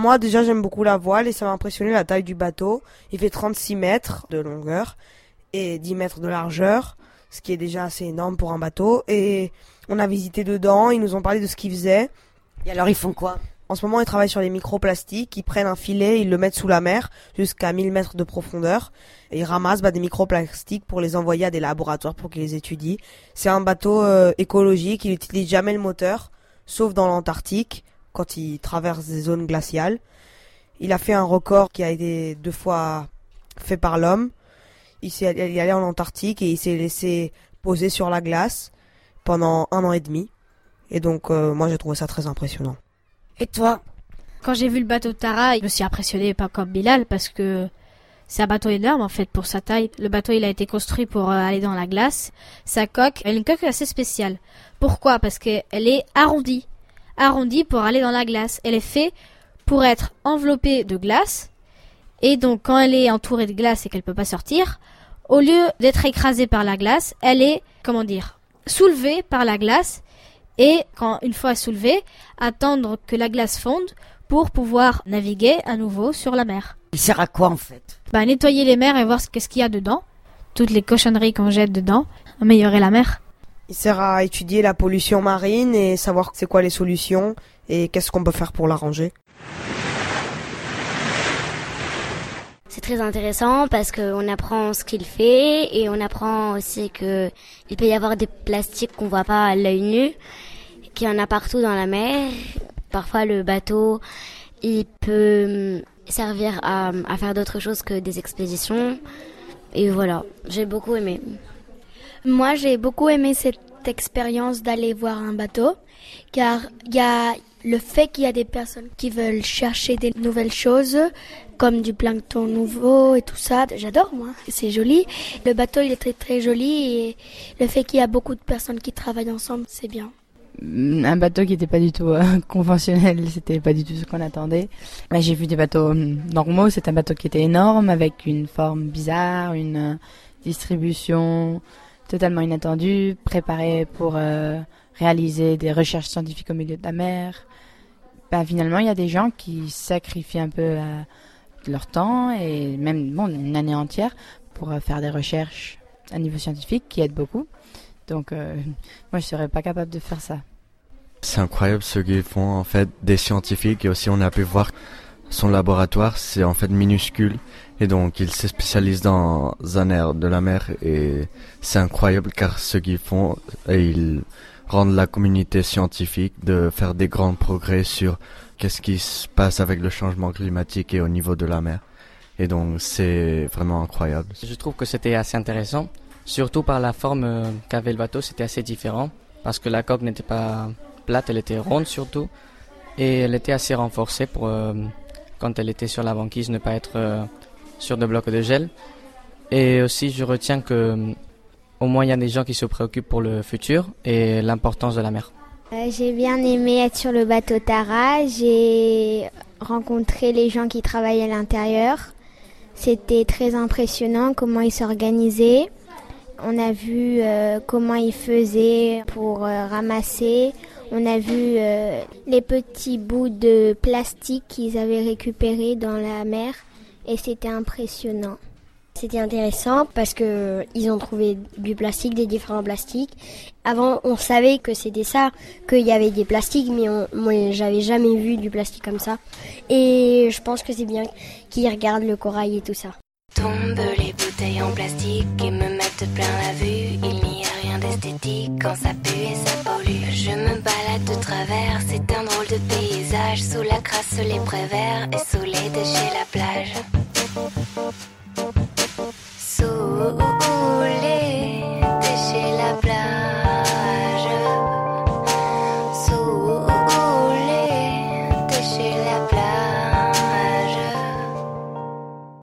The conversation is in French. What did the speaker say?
Moi, déjà, j'aime beaucoup la voile et ça m'a impressionné la taille du bateau. Il fait 36 mètres de longueur et 10 mètres de largeur, ce qui est déjà assez énorme pour un bateau. Et on a visité dedans, ils nous ont parlé de ce qu'ils faisaient. Et alors, ils font quoi? En ce moment, ils travaillent sur les microplastiques. Ils prennent un filet, ils le mettent sous la mer jusqu'à 1000 mètres de profondeur. Et ils ramassent des microplastiques pour les envoyer à des laboratoires pour qu'ils les étudient. C'est un bateau écologique, il n'utilise jamais le moteur, sauf dans l'Antarctique, quand il traverse des zones glaciales. Il a fait un record qui a été 2 fois fait par l'homme. Il est allé en Antarctique et il s'est laissé poser sur la glace pendant 1 an et demi. Et donc, moi, j'ai trouvé ça très impressionnant. Et toi? Quand j'ai vu le bateau de Tara, je me suis impressionné, pas comme Bilal, parce que c'est un bateau énorme en fait pour sa taille. Le bateau il a été construit pour aller dans la glace. Sa coque, elle est une coque assez spéciale. Pourquoi? Parce qu'elle est arrondie. Arrondie pour aller dans la glace. Elle est faite pour être enveloppée de glace. Et donc quand elle est entourée de glace et qu'elle peut pas sortir, au lieu d'être écrasée par la glace, elle est, soulevée par la glace. Et quand une fois soulevée, attendre que la glace fonde pour pouvoir naviguer à nouveau sur la mer. Il sert à quoi en fait? Nettoyer les mers et voir qu'est-ce qu'il y a dedans. Toutes les cochonneries qu'on jette dedans. Améliorer la mer. Il sert à étudier la pollution marine et savoir c'est quoi les solutions et qu'est-ce qu'on peut faire pour l'arranger. C'est très intéressant parce qu'on apprend ce qu'il fait et on apprend aussi que il peut y avoir des plastiques qu'on voit pas à l'œil nu, qu'il y en a partout dans la mer. Parfois le bateau, il peut servir à faire d'autres choses que des expéditions. Et voilà, j'ai beaucoup aimé. Moi, j'ai beaucoup aimé cette expérience d'aller voir un bateau, car il y a le fait qu'il y a des personnes qui veulent chercher des nouvelles choses, comme du plancton nouveau et tout ça. J'adore, moi. C'est joli. Le bateau, il est très, très joli et le fait qu'il y a beaucoup de personnes qui travaillent ensemble, c'est bien. Un bateau qui n'était pas du tout conventionnel, c'était pas du tout ce qu'on attendait. Là, j'ai vu des bateaux normaux, c'est un bateau qui était énorme, avec une forme bizarre, une distribution totalement inattendue, préparé pour réaliser des recherches scientifiques au milieu de la mer. Finalement, il y a des gens qui sacrifient un peu leur temps et même une année entière pour faire des recherches à niveau scientifique qui aident beaucoup. Donc, moi, je serais pas capable de faire ça. C'est incroyable ce qu'ils font, en fait, des scientifiques. Et aussi, on a pu voir son laboratoire, c'est en fait minuscule. Et donc, ils se spécialisent dans un air de la mer. Et c'est incroyable car ce qu'ils font, ils rendent la communauté scientifique de faire des grands progrès sur qu'est-ce qui se passe avec le changement climatique et au niveau de la mer. Et donc, c'est vraiment incroyable. Je trouve que c'était assez intéressant. Surtout par la forme qu'avait le bateau, c'était assez différent. Parce que la coque n'était pas plate, elle était ronde surtout. Et elle était assez renforcée pour, quand elle était sur la banquise, ne pas être sur de blocs de gel. Et aussi, je retiens que au moins, il y a des gens qui se préoccupent pour le futur et l'importance de la mer. J'ai bien aimé être sur le bateau Tara. J'ai rencontré les gens qui travaillent à l'intérieur. C'était très impressionnant comment ils s'organisaient. On a vu comment ils faisaient pour ramasser. On a vu les petits bouts de plastique qu'ils avaient récupérés dans la mer et c'était impressionnant. C'était intéressant parce que ils ont trouvé du plastique, des différents plastiques. Avant, on savait que c'était ça, qu'il y avait des plastiques, mais moi, j'avais jamais vu du plastique comme ça. Et je pense que c'est bien qu'ils regardent le corail et tout ça. Tombent les bouteilles en plastique et me mettent plein la vue. Il n'y a rien d'esthétique quand ça pue et ça pollue. Je me balade de travers, c'est un drôle de paysage. Sous la crasse, les préverts et sous les déchets la plage.